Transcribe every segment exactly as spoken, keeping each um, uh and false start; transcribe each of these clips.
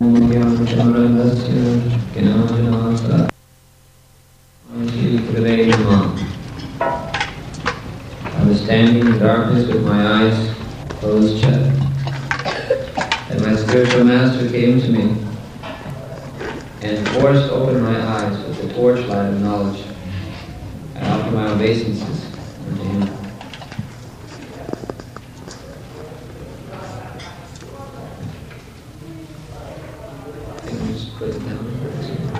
I was standing in the darkness with my eyes closed shut, and my spiritual master came to me and forced open my eyes with the torchlight of knowledge. I offer my obeisances unto him. I think I'll just put it down for a second.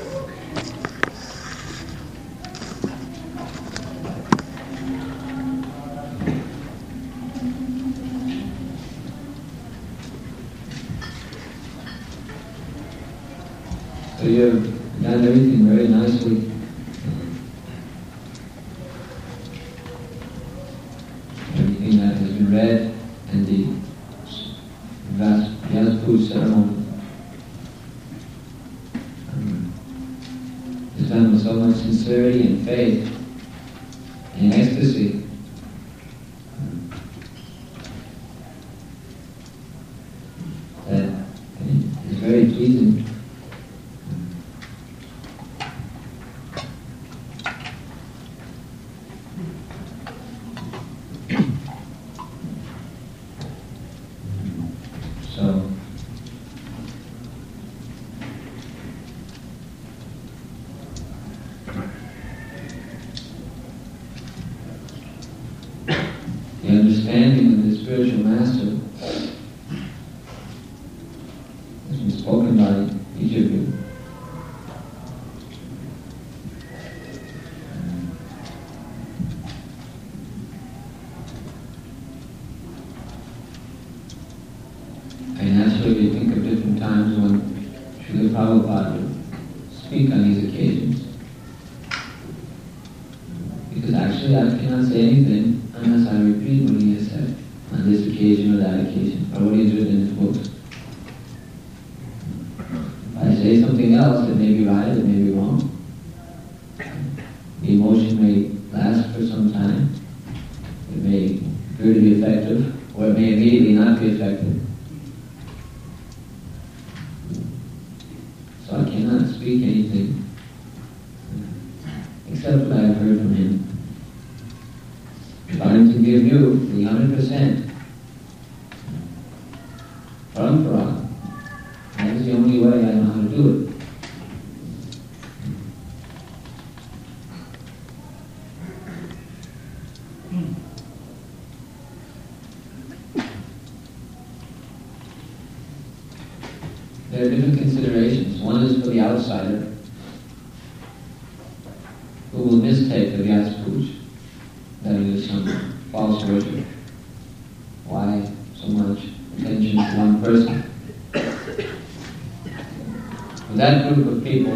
So you've done everything very nicely. Everything that has been read and the Vyasa ceremony um, is done with so much sincerity and faith and ecstasy. Um, that is very pleasing. So, the understanding of the spiritual master has been spoken by each of you. And naturally we think of different times when Srila Prabhupada would speak on these occasions. Because actually I cannot say anything unless I repeat what he has said on this occasion or that occasion, or what he has written in his books. If I say something else, it may be right, it may be wrong. The emotion may last for some time. It may appear to be effective, or it may immediately not be effective. So I cannot speak anything except what I have heard from him. If I am to give you the one hundred percent parampara, that is the only way I know how to do it. There are different considerations. One is for the outsider, who will mistake the Vyasa Puja, that it is some false worship. Why so much attention to one person? For that group of people,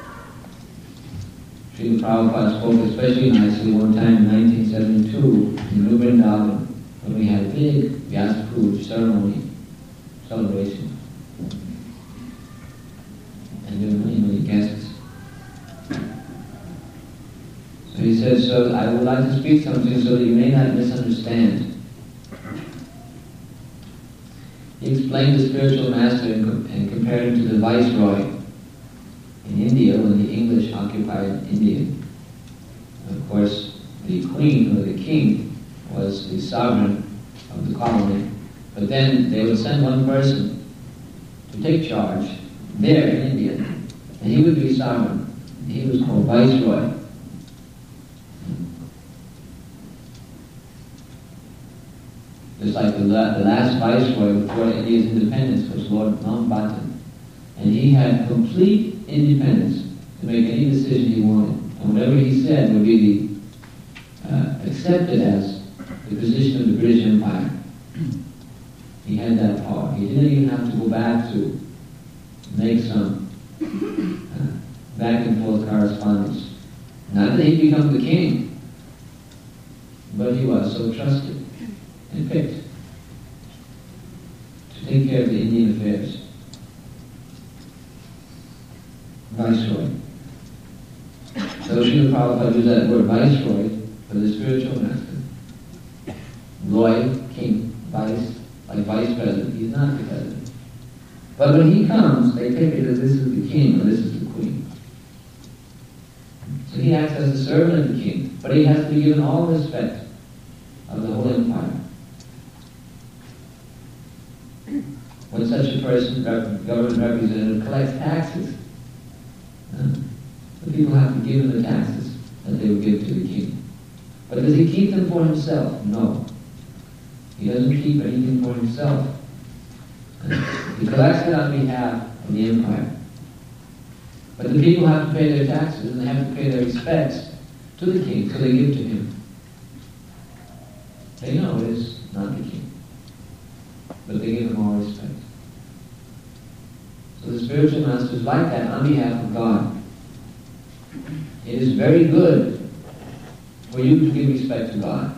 Srila Prabhupada spoke especially nicely one time in nineteen seventy-two in New Vrindavan, when we had a big Vyasa Puja ceremony, celebration. And there were many, many guests. So he said, so I would like to speak something so that you may not misunderstand. He explained the spiritual master and, com- and compared him to the viceroy in India when the English occupied India. Of course, the queen or the king was the sovereign of the colony. But then they would send one person to take charge there in India, and he would be sovereign. He was called viceroy. Just like the, la- the last viceroy before India's independence was Lord Mountbatten. And he had complete independence to make any decision he wanted. And whatever he said would be the, uh, accepted as the position of the British Empire. He had that power. He didn't even have to go back to make some uh, back and forth correspondence. Not that he'd become the king, but he was so trusted and picked to take care of the Indian affairs. Viceroy. So Srila Prabhupada used that word viceroy for the spiritual master. Roy, king, vice, like vice president. He's not the president. But when he comes, they take it as this is the king or this is the queen. So he acts as a servant of the king, but he has to be given all respect of the whole empire. When such a person, government representative, collects taxes, uh, the people have to give him the taxes that they would give to the king. But does he keep them for himself? No. He doesn't keep anything for himself. Uh, he collects it on behalf of the empire. But the people have to pay their taxes and they have to pay their respects to the king, so they give to him. They know it is not the king, but they give him all respect. So the spiritual master is like that on behalf of God. It is very good for you to give respect to God.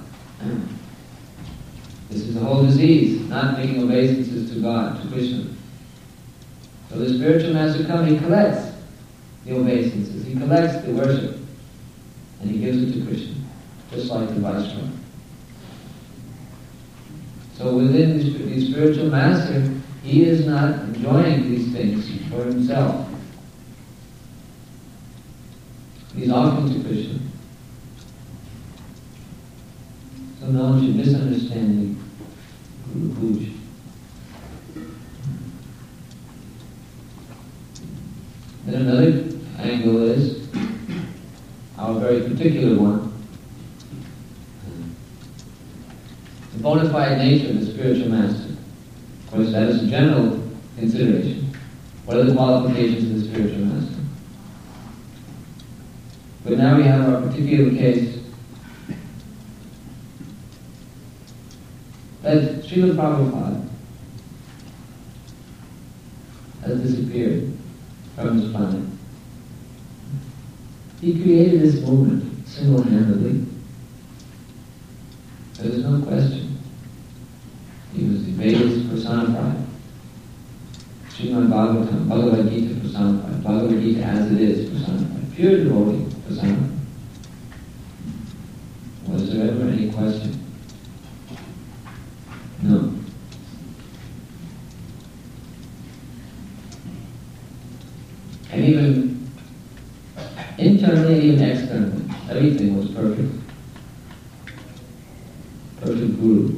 This is the whole disease, not making obeisances to God, to Krishna. So the spiritual master comes, he collects the obeisances, he collects the worship, and he gives it to Krishna, just like the Vaishnava. So within the, the spiritual master, he is not enjoying these things for himself. He's offering to Krishna. So no one should misunderstand the Guru Puja. Then another angle is our very particular one. The bona fide nature of the spiritual master. Of course, that is a general consideration. What are the qualifications of the spiritual master? But now we have our particular case that Srila Prabhupada has disappeared from this planet. He created this movement single-handedly. There is no question. He was the Vedas personified. Srimad Bhagavatam, Bhagavad Gita personified. Bhagavad Gita as it is personified. Pure devotee personified. Was there ever any question? No. And even internally, even externally, everything was perfect. Perfect Guru.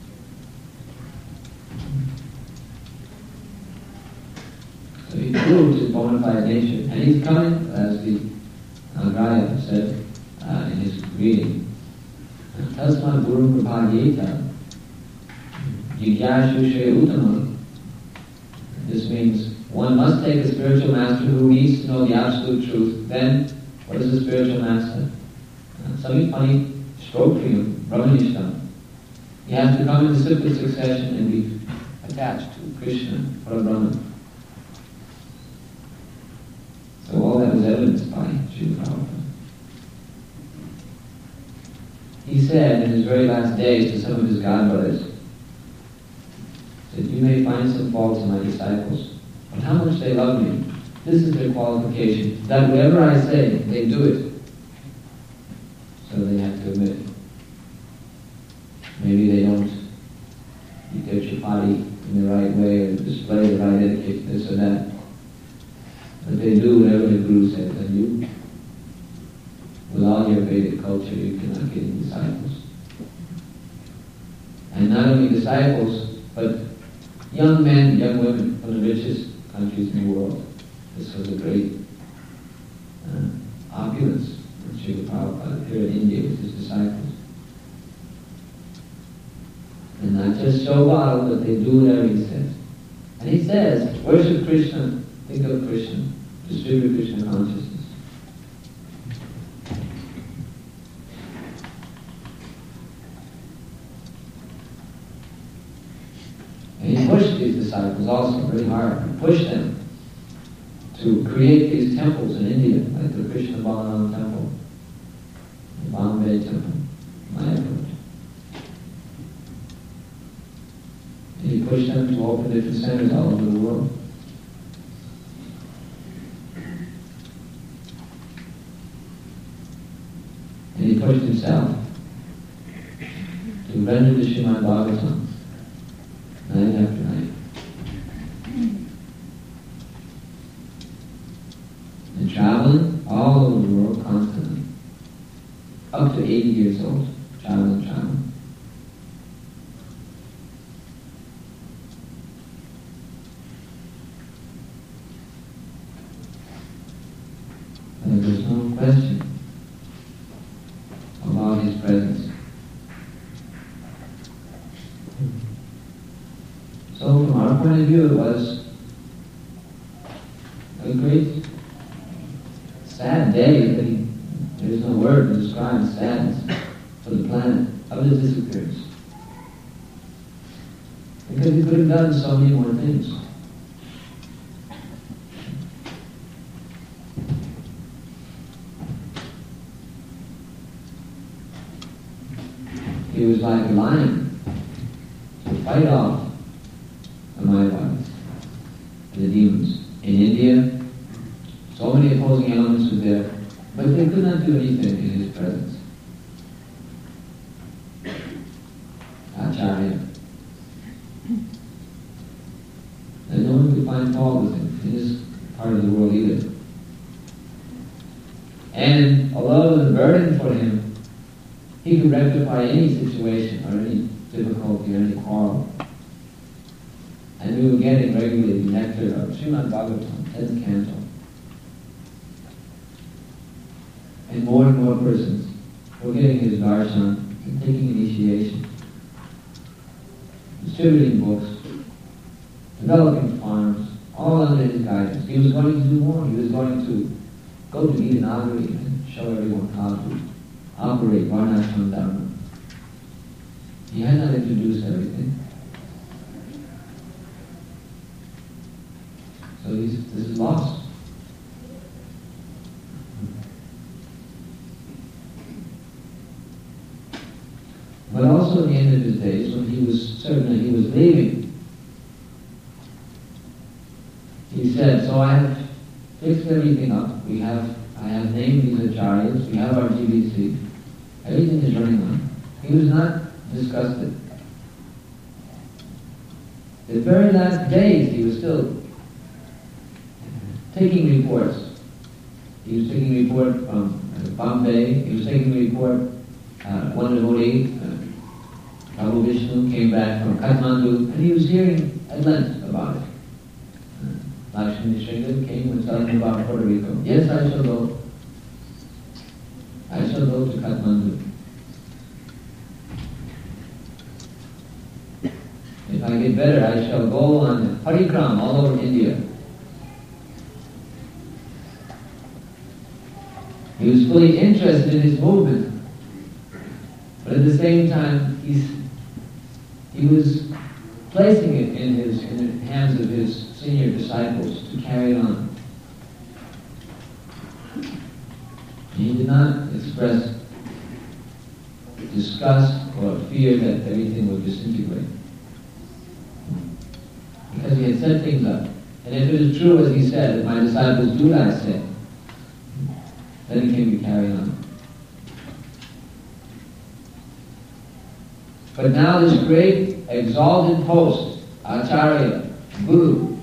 So he proved his bona fide nature. And he's coming, as the Nagraya said uh, in his reading, Tasma Guru Prabhadyeta Jigyashu Shre Uttama. This means one must take a spiritual master who needs to know the absolute truth. Then, what is a spiritual master? Uh, something funny, stroke for you, Brahmanishtam. You have to come in simple succession and be attached to Krishna or Brahman. So all that was evidenced by Srila Prabhupada. He said in his very last days to some of his godbrothers, that you may find some faults in my disciples, but how much they love me. This is their qualification, that whatever I say, they do it. So they have to admit, maybe they don't eat their chapati in the right way or display the right etiquette, this or that. But they do whatever the Guru says, and you, with all your Vedic culture, you cannot get any disciples. And not only disciples, but young men, young women from the richest countries in the world. This was a great uh, opulence when Srila Prabhupada appeared in India with his disciples. And not just show bottle, but they do whatever he says. And he says, worship Krishna, think of Krishna, distribute Krishna consciousness. And he pushed these disciples also very hard. He pushed them to create these temples in India, like the Krishna Balaram temple, the Bombay temple, Mayapur. And he pushed them to open different centers all over the world. And he pushed himself to render the Srimad Bhagavatam night after night. traveling all over the world constantly. Up to eighty years old, traveling, traveling. And there's no question about his presence. So from our point of view, it was a great, sad day, but he, there's no word to describe the sadness for the planet of his disappearance. Because he could have done so many more things. He was like a lion to fight off the Mayavadis, the demons. In India, so many opposing elements were there, but they could not do anything in his presence. Acharya. And no one could find fault with him in this part of the world either. And although it was a burden for him, he could rectify any situation or any difficulty or any quarrel. And we were getting regularly the nectar of Srimad Bhagavatam, tenth canto. And more and more persons were getting his darshan and taking initiation, distributing books, developing farms, all under his guidance. He was going to do more. He was going to go to Gitanagari and show everyone how to operate Varnashram Dharma. He had not introduced everything. So he's, this is lost. But also at the end of his days, when he was certain that he was leaving, he said, so I have fixed everything up. We have, I have named these acharyas, we have our G B C, everything is running on. He was not disgusted. The very last days he was still taking reports. He was taking a report from uh, Bombay, he was taking a report, uh, one devotee, uh, Prabhu Vishnu, came back from Kathmandu, and he was hearing at length about it. Uh, Lakshmi Sringa came and told him about Puerto Rico. Yes, I shall go. I shall go to Kathmandu. If I get better, I shall go on Parikram all over India. He was fully interested in his movement, but at the same time, he's, he was placing it in, his, in the hands of his senior disciples to carry it on. He did not express disgust or fear that everything would disintegrate, because he had set things up. And if it is true, as he said, that my disciples do what I say, then it can be carried on. But now this great exalted post, Acharya, Guru,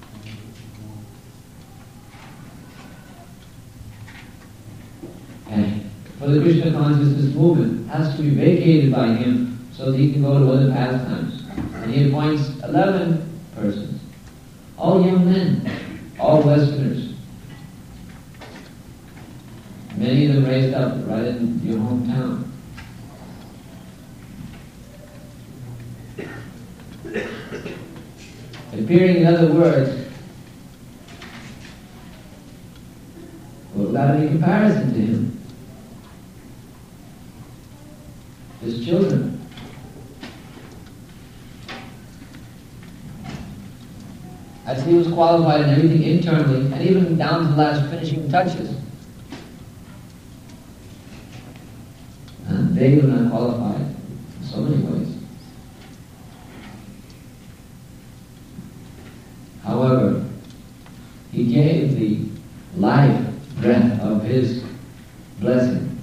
and for the Krishna consciousness movement, has to be vacated by him so that he can go to other pastimes. And he appoints eleven persons, all young men, all Westerners. Many of them raised up right in your hometown. Appearing, in other words, without any comparison to him, his children. As he was qualified in everything internally, and even down to the last finishing touches. And they were not qualified in so many ways. However, he gave the life breath of his blessing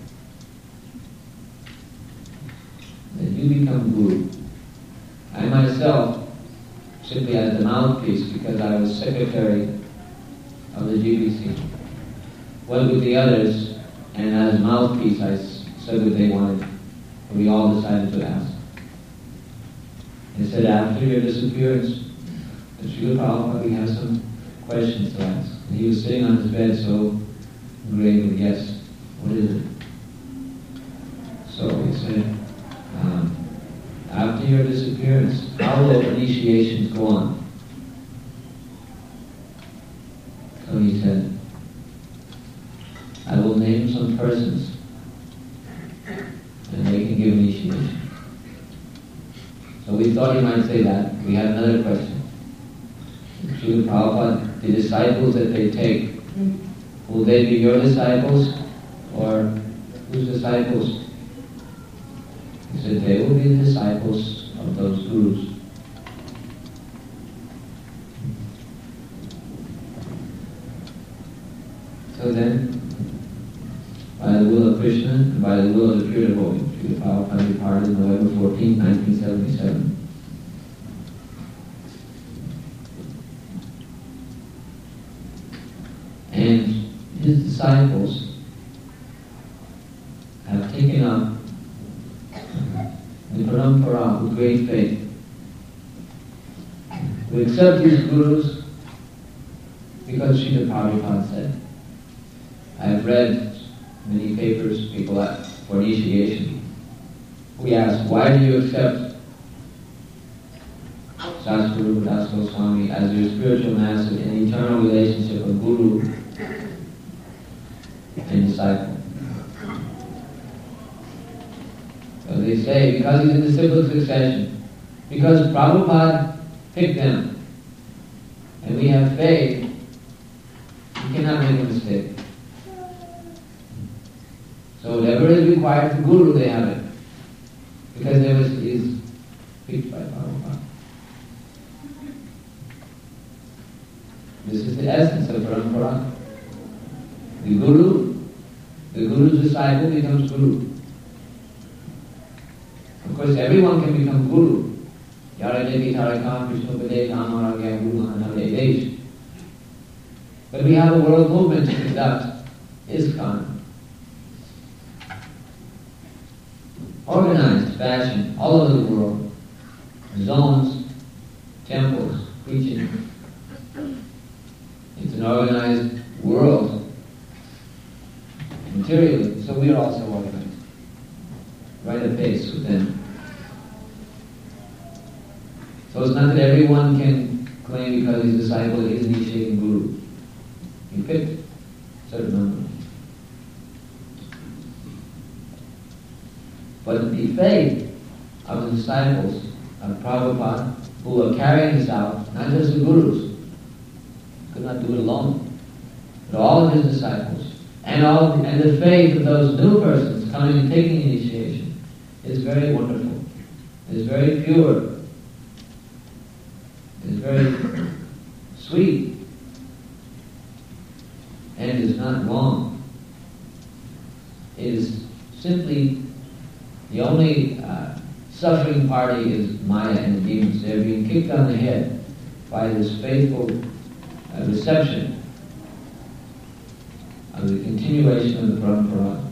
that you become Guru. I myself, simply as the mouthpiece, because I was secretary of the G B C, went with the others, and as mouthpiece I said what they wanted. We all decided to ask. They said, after your disappearance, Srila Prabhupada, we have some questions to ask. And he was sitting on his bed so gravely, yes, what is it? So he said, um, after your disappearance, how will initiations go on? So he said, I will name some persons and they can give initiation. So we thought he might say that. We had another question. Srila Prabhupada, the disciples that they take, will they be your disciples or whose disciples? He said, they will be the disciples of those gurus. So then, by the will of Krishna and by the will of the pure devotee, Srila Prabhupada departed November fourteenth, nineteen seventy-seven. And his disciples have taken up the parampara with great faith. We accept these gurus because Srila Prabhupada said. I have read many papers, people ask for initiation. We ask, why do you accept Sadhguru Das Goswami as your spiritual master in the eternal relationship of guru and disciple? So they say, because he's in disciplic succession, because Prabhupada picked them, and we have faith, we cannot make a mistake. So whatever is required for Guru, they have it. Because there was is picked by Prabhupada. This is the essence of parampara. The Guru, the Guru's disciple becomes Guru. Of course, everyone can become Guru. Yara Devi Tarakam, Krishna Padeh, Amara Gya Guru Mahanale Desh. But we have a world movement to conduct ISKCON. Organized fashion all over the world, zones, temples, preaching. It's an organized world materially, so we are also organized. Right at pace with them. So it's not that everyone can claim because he's a disciple he is initiating Guru. He picked a certain number. But the faith of the disciples of Prabhupada, who are carrying this out, not just the gurus, could not do it alone, but all of his disciples, and all and the faith of those new persons coming and taking initiation, is very wonderful. It is very pure. It is very sweet. And it is not wrong. It is simply the only uh, suffering party is Maya and the demons. They're being kicked on the head by this faithful uh, reception of the continuation of the parampara.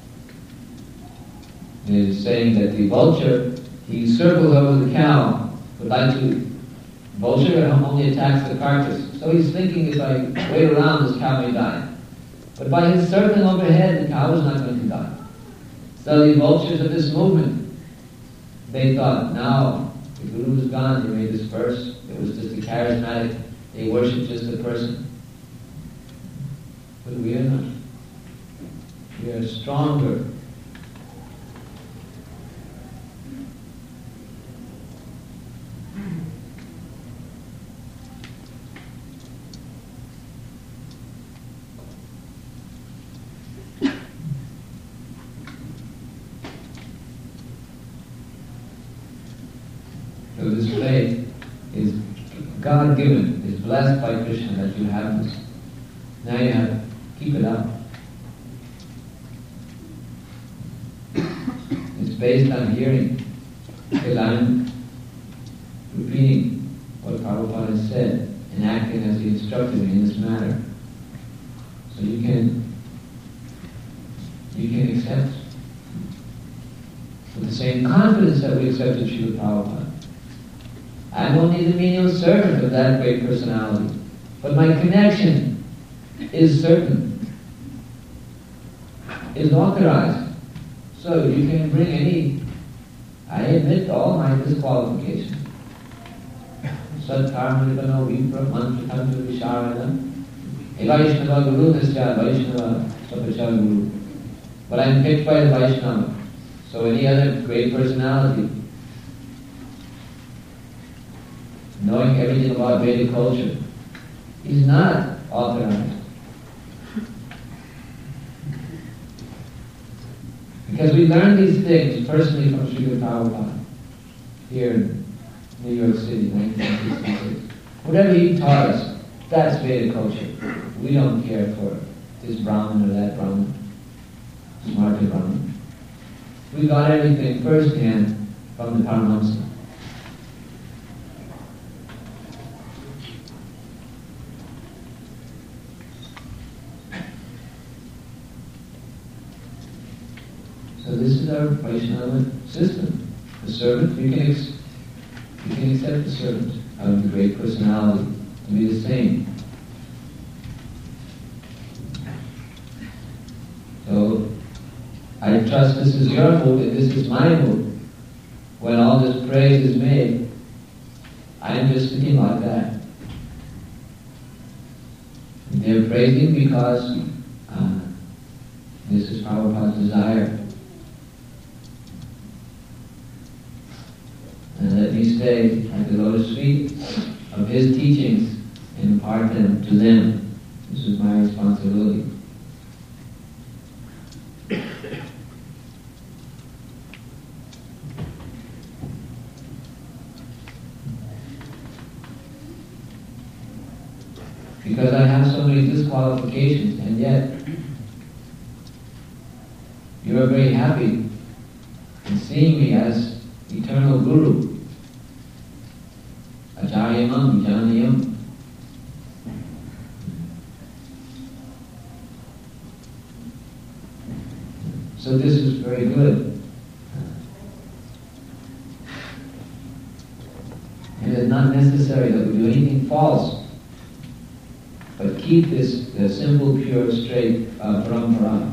It is saying that the vulture, he circles over the cow, would like to, vulture only attacks the carcass. So he's thinking, if I wait around, this cow may die. But by his circling overhead, the cow is not going to die. So the vultures of this movement, they thought, now the Guru is gone, he may disperse. It was just a charismatic, they worship just a person. But we are not. We are stronger. So this faith is God-given, is blessed by Krishna that you have this. Now you have to keep it up. It's based on hearing, because I'm repeating what Prabhupada has said and acting as he instructed me in this matter. So you can you can accept with the same confidence that we accepted Srila Prabhupada. I'm only the menial servant of that great personality, but my connection is certain, is authorized. So you can bring any, I admit all my disqualifications. Satkarma nibano vipra mantra tantra visharana Vaishnava Guru Nasya Vaishnava Sapachara Guru. But I'm picked by the Vaishnava. So any other great personality, knowing everything about Vedic culture, he's not authorized. Because we learn these things personally from Srila Prabhupada here in New York City, nineteen sixty-six. Whatever he taught us, that's Vedic culture. We don't care for this Brahmin or that Brahmin, smarter Brahmin. We got everything firsthand from the Paramahamsa. So this is our Vaishnava system. The servant, you can, ex- you can accept the servant of the great personality to be the same. So, I trust this is your mood and this is my mood. When all this praise is made, I am just sitting like that. They're praising because uh, this is Prabhupada's desire. And let me stay at the lotus feet of his teachings and impart them to them. This is my responsibility. Because I have so many disqualifications, and yet you are very happy in seeing me as eternal Guru. Acharyamam, Janayam. So this is very good. And it is not necessary that we do anything false, but keep this the simple, pure, straight uh, parampara.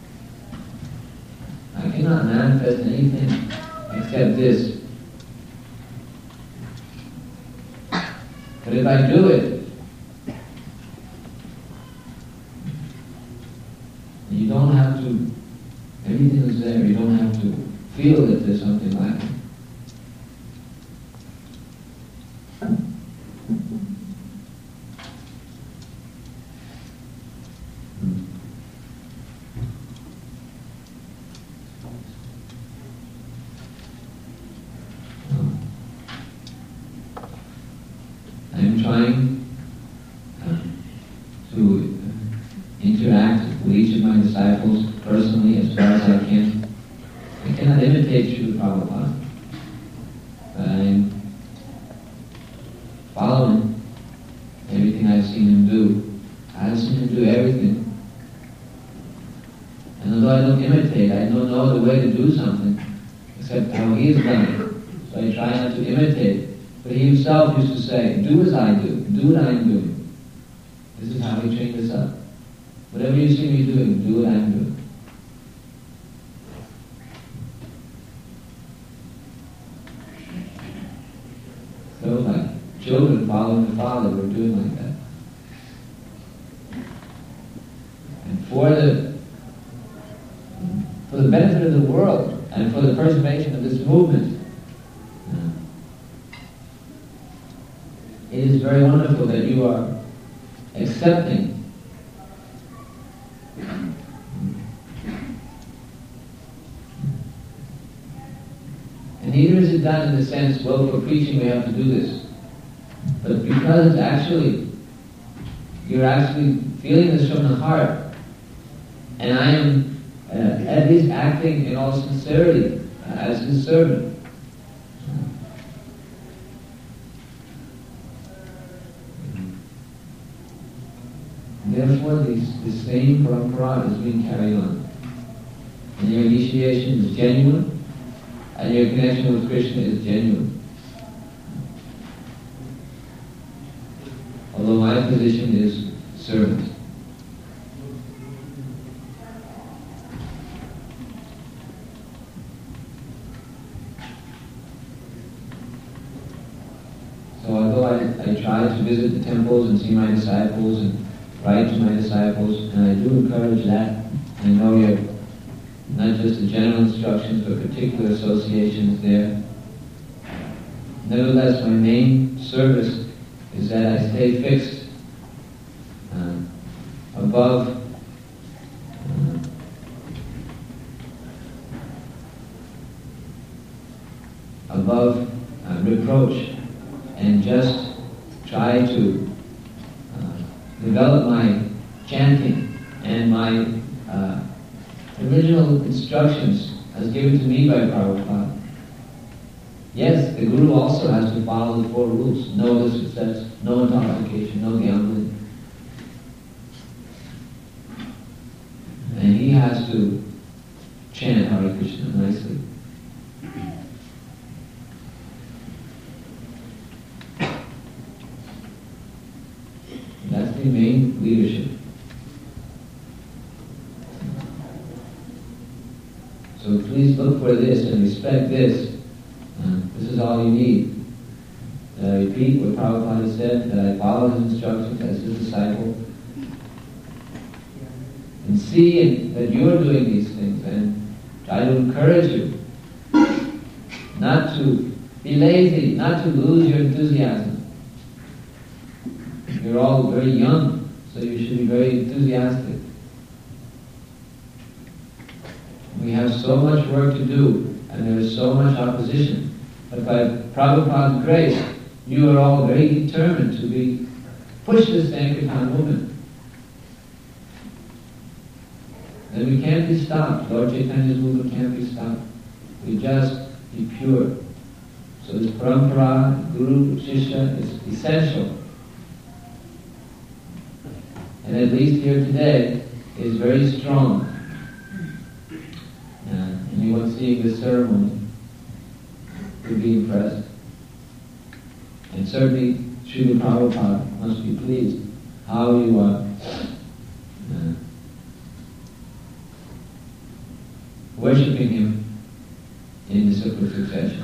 I cannot manifest anything except this. But if I do it, you don't have to, everything is there, you don't have to feel that there's something like it. I'm trying uh, to interact with each of my disciples personally as far as I can. I cannot imitate Srila Prabhupada, but I'm following everything I've seen him do. I've seen him do everything. And although I don't imitate, I don't know the way to do something except how he has done it. So I try not to imitate. But he himself used to say, do as I do, do what I'm doing. This is how he trained us up. Whatever you see me doing, do what I'm doing. So like children following the father, we're doing like that. And for the for the benefit of the world and for the preservation of this movement, it is very wonderful that you are accepting and neither is it done in the sense, well, for preaching we have to do this, but because it's actually, you're actually feeling this from the heart, and I am uh, at least acting in all sincerity uh, as his servant. Therefore, this, the same parampara is being carried on. and your initiation is genuine, and your connection with Krishna is genuine. Although my position is servant. So although I, I try to visit the temples and see my disciples and write to my disciples, and I do encourage that, I know you have not just the general instructions, but particular associations there. Nevertheless, my main service is that I stay fixed uh, above uh, above uh, reproach, and just try to uh, develop my chanting and my uh, original instructions as given to me by Prabhupada. Yes, the Guru also has to follow the four rules. No illicit sex, no intoxication, no gambling. And he has to chant Hare Krishna nicely. That's the main leadership. So please look for this and respect this. Uh, this is all you need. That I repeat what Prabhupada said, that I follow his instructions as his disciple, and see that you are doing these things, and try to encourage you not to be lazy, not to lose your enthusiasm. You're all very young, so you should be very enthusiastic. We have so much work to do, and there is so much opposition. But by Prabhupada's grace, you are all very determined to be push this Sankirtan movement. And we can't be stopped. Lord Chaitanya's movement can't be stopped. We just be pure. So this parampara, Guru, Shishya is essential. And at least here today is very strong. Uh, anyone seeing this ceremony would be impressed. And certainly Srila Prabhupada must be pleased how you are uh, worshipping him in disciplic succession.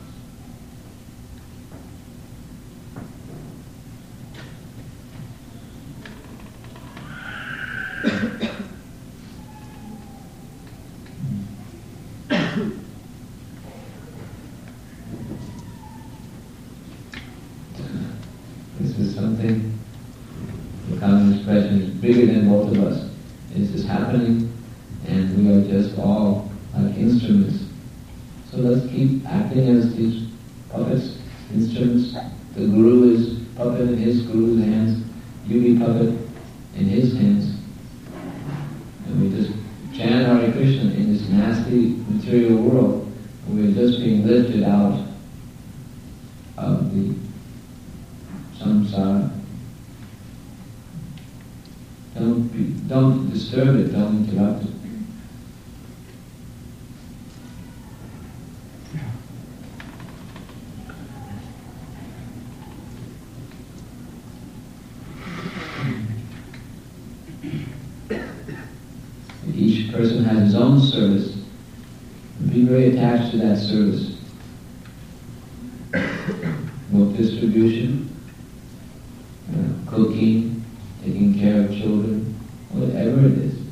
This is something, the common expression is bigger than both of us. This is happening, and we are just all like instruments. So let's keep acting as these puppets, instruments. The Guru is puppet in his Guru's hands, you be puppet in his hands. And we just chant Hare Krishna in this nasty material world, and we're just being lifted out of the samsara. Don't be, don't disturb it, don't interrupt it. Each person has his own service. Be very attached to that service. Book distribution, uh, cooking, taking care of children, whatever it is.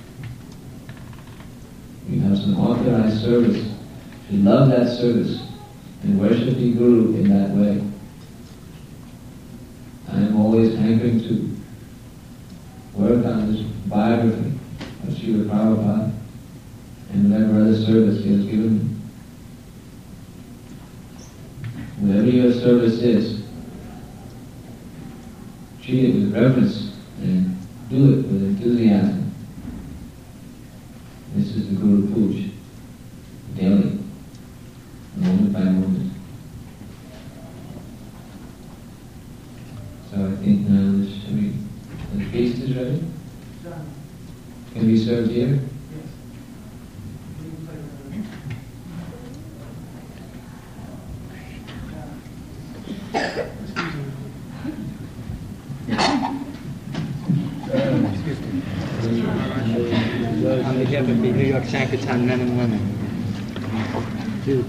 You have some authorized service. You love that service and worship the Guru in that way. I am always hankering to work on this biography of Srila Prabhupada and whatever other service he has given me. Whatever your service is, treat it with reverence and do it with enthusiasm. This is the Guru Puja, daily, moment by moment. So I think now this should be, the feast is ready? Can be served here? Yes. on behalf of the New York Sankirtan men and women. Dude.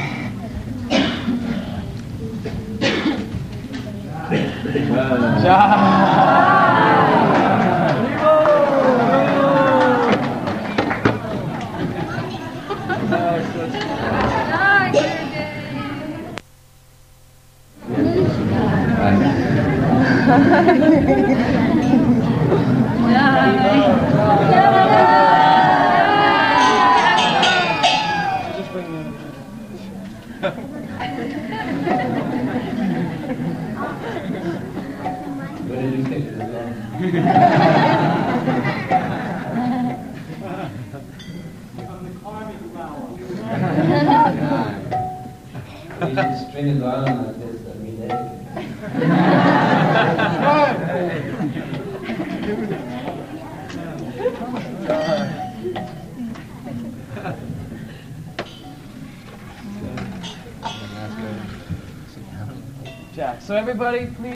What did you pick? You should string a garland like this every day. Jack. So everybody, please.